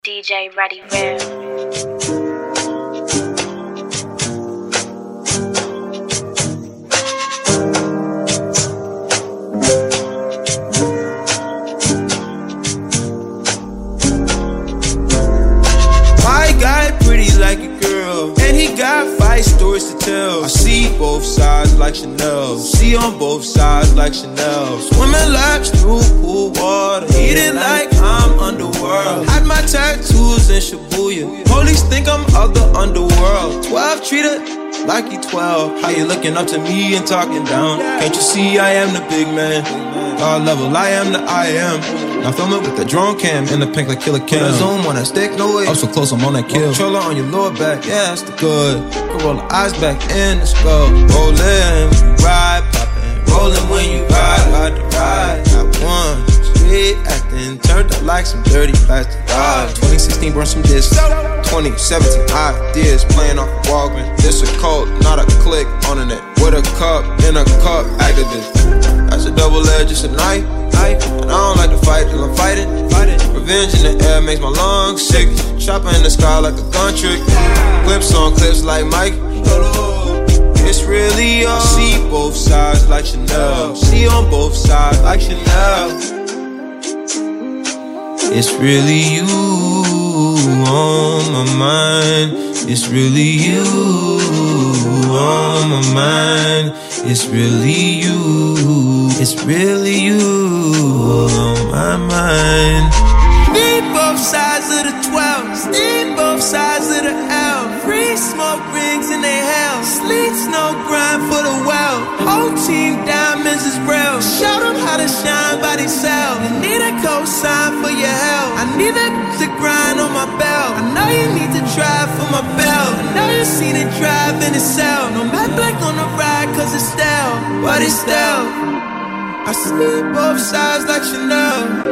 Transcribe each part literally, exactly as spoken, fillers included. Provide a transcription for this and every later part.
D J Ready Real. Like a girl, and he got five stories to tell. I see both sides like Chanel, see on both sides like Chanel. Swimming laps through pool water, eating like I'm underworld. Had my tattoos in Shibuya, police think I'm of the underworld. Twelve treated like he twelve. How you looking up to me and talking down? Can't you see I am the big man? God level, I am the I am. Now film it with the drone cam in the pink like Killer Cam. The zoom on that stick, no way. I'm so close, I'm on that kill. Controller on your lower back, yeah, that's the good. Can roll the eyes back in the skull. Rollin', ride, poppin'. Rollin' when you ride, ride the ride. Got one, street actin', turned up like some dirty plastic. Ah, twenty sixteen burn some discs. twenty seventeen ideas playing off of Walgreens. This a cult, not a click on the net. With a cup, in a cup, activist. That's a double edge, it's a knife. And I don't like to fight till I'm fighting. Revenge in the air makes my lungs sick. Chopper in the sky like a gun trick. Clips on clips like Mike. It's really all. See both sides like Chanel. See on both sides like Chanel. It's really you on my mind. It's really you on my mind. It's really you. It's really you on my mind. Need both sides of the twelve. Need both sides of the L. Free smoke rings in they hell. Sleet snow grind for the well. Whole team diamonds is real. Show them how to shine by themselves. You need a cosign for your help. I need that to grind on my belt. I know you need to drive for my belt. I know you seen it drive in itself. No matte black on the ride cause it's stale. But it's stale. I see both sides like Chanel.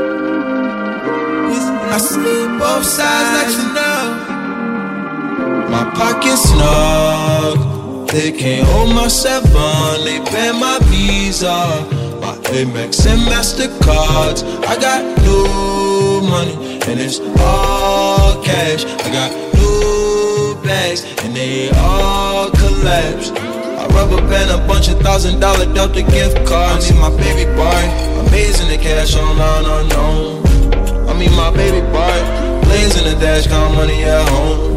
I see both sides like Chanel. My pocket's snug. They can't hold my seven. They pay my Visa, my Amex and MasterCards. I got new money and it's all cash. I got new bags and they all collapse. I rubber band a bunch of thousand dollar Delta gift cards. I mean my baby boy, amazing the cash online unknown. I mean my baby boy, plays in the dash, count money at home.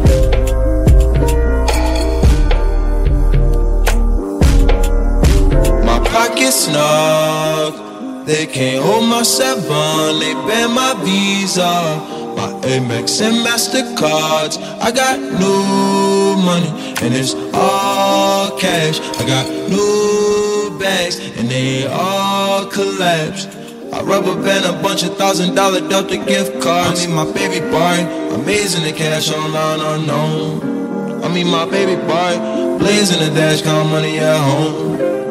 My pocket's snug, they can't hold my seven. They ban my Visa, my Amex and MasterCards. I got new money and it's all cash. I got new bags and they all collapse. I rubber band a bunch of thousand dollar Delta gift cards. I mean my baby boy, amazing the cash online unknown. I mean my baby boy, blazing the dash, count money at home.